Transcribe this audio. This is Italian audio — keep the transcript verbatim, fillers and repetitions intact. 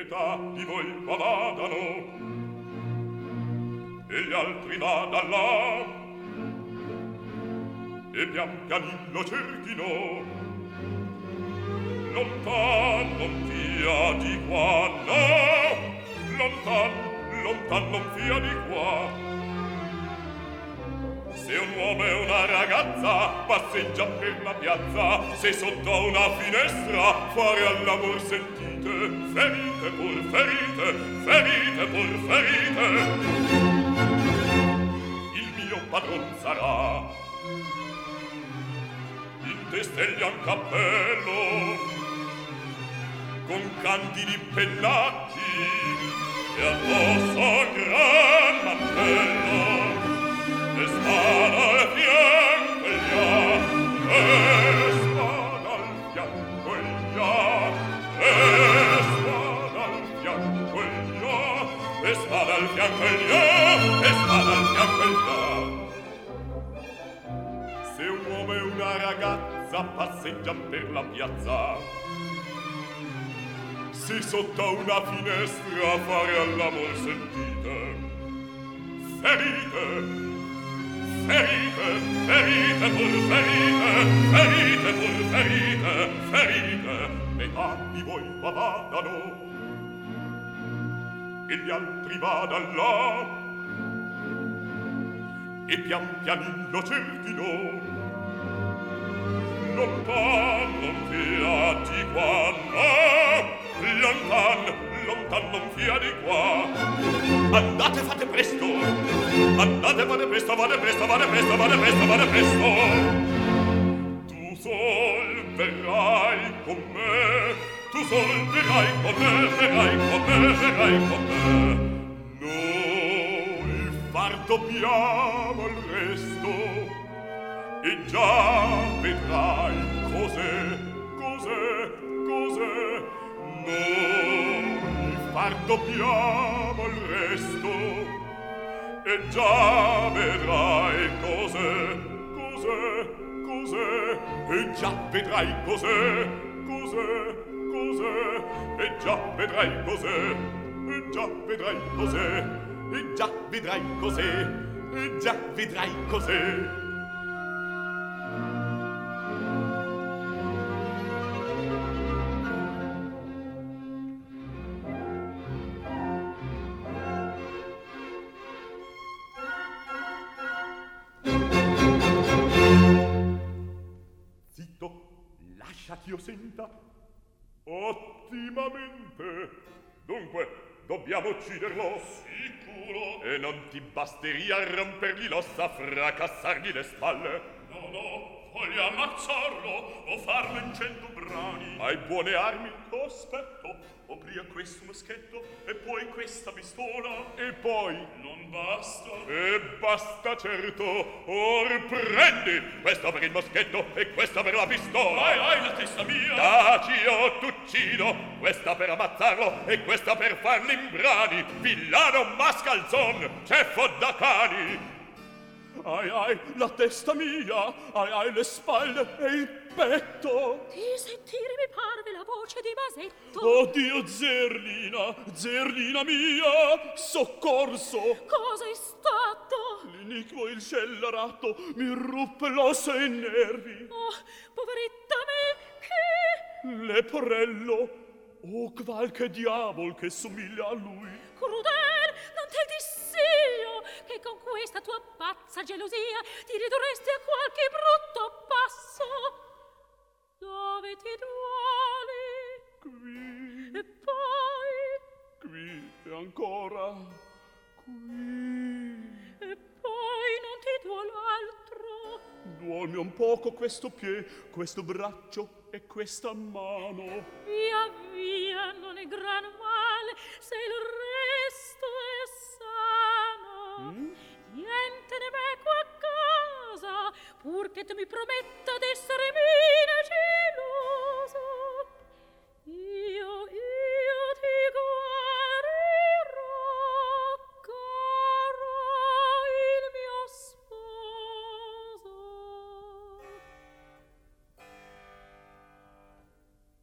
metà di voi qua vadano e gli altri vada là e pian pianino cerchino lontan non via di qua, no, lontan, lontan non via di qua. Se un uomo e una ragazza passeggia per la piazza, se sotto a una finestra fare all'amor sentite, ferite pur ferite, ferite pur ferite. Il mio padron sarà in testa un cappello con candidi pennacchi e addosso gran mantello e spada al fianco e gli e spada al fianco e gli e spada al fianco e gli e spada al fianco e gli e spada al fianco e gli. Se un uomo e una ragazza passeggian per la piazza, se sotto a una finestra a fare all'amor sentite, ferite, ferite, ferite pur ferite, ferite pur ferite, ferite, metà di voi qua vadano e gli altri vadan là e pian pianino cerchino lontan non via di qua, no, lontan, lontan non via di qua. Andate, fate presto, andate, fate presto, fate presto, fate presto, fate presto, fate presto. Tu sol verrai con me, tu sol verrai con me, verrai con me, verrai con me. Noi far dobbiamo il resto e già vedrai cos'è, cos'è, cos'è. Noi far dobbiamo il resto e già vedrai cos'è, cos'è, cos'è. E già vedrai cos'è, cos'è, cos'è. E già vedrai cos'è, e già vedrai cos'è. E già vedrai cos'è, e già vedrai cos'è. Io senta ottimamente. Dunque dobbiamo ucciderlo sicuro e non ti basteria rompergli l'ossa, fracassargli le spalle. No, no, voglio ammazzarlo o farlo in cento brani. Hai buone armi? Aspetto, ho prima questo moschetto e poi questa pistola e poi non basta. E basta certo. Or prendi questo per il moschetto e questa per la pistola. Hai, hai la testa mia. Taci o t'uccido, questa per ammazzarlo e questa per farli in brani. Villano mascalzon, ceffo da cani. Ai ai la testa mia, ai ai le spalle e il petto. Di sentire mi parve la voce di Masetto. Oddio Zerlina, Zerlina mia, soccorso. Cosa è stato? L'iniquo il scellerato mi ruppe l'ossa e i nervi. Oh, poveretta me, che? Leporello, oh qualche diavol che somiglia a lui. Crudel, non te diss'io che con questa tua pazza gelosia ti ridurresti a qualche brutto passo. Dove ti duoli? Qui. E poi? Qui e ancora. Qui. E poi non ti duol altro? Duolmi un poco questo pie, questo braccio e questa mano. Via, via, non è gran male se il resto è sano. Mm? Niente ne me qua a casa, pur che tu mi prometta d'essere mia.